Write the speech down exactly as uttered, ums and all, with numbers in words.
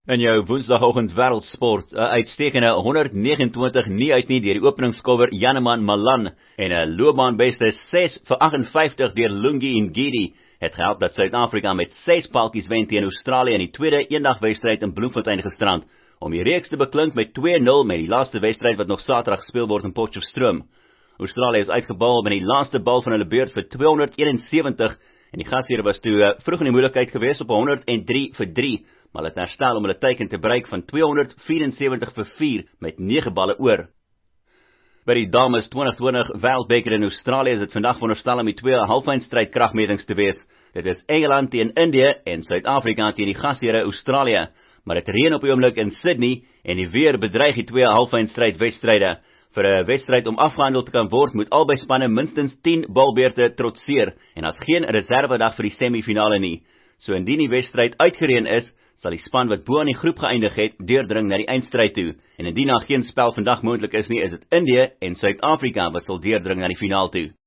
In jou woensdagoggend wêreldsport, 'n uitstekende honderd nege en twintig nie uit nie deur die openingskouwer Janneman Malan en 'n loopbaanbeste ses vir agt en vyftig deur Lungi Ngidi het gehelp dat Suid-Afrika met ses paaltjies wen teen Australië in die tweede eendagwedstryd in Bloemfontein gisterand om die reeks te beklink met twee nul met die laaste wedstryd wat nog Saterdag gespeel word in Potchefstroom. Australië is uitgebal met die laaste bal van hulle beurt vir tweehonderd een en sewentig en die gasheer was toe vroeg in die moeilikheid geweest op honderd en drie vir drie. Maar het herstel om hulle teiken te bereik van tweehonderd vyf en sewentig vir vier met nege balle oor. By die dames twintig twintig Wêreldbeker in Australië is dit vandag veronderstel om die twee halfeindstryd kragmetings te wees. Dit is Engeland teen Indië en Suid-Afrika teen die gasheere Australië. Maar dit reën op die oomblik in Sydney en die weer bedreig die twee halfeindstryd wedstryde. Vir 'n wedstryd om afgehandel te kan word, moet albei spanne minstens tien balbeurte trotseer en daar's geen reservedag vir die semifinale nie. So indien die wedstryd uitgereën is, sal die span wat bo aan die groep geëindig het, deurdring na die eindstryd toe. En indien daar geen spel vandag moontlik is nie, is dit Indië en Suid-Afrika wat sal deurdring na die finaal toe.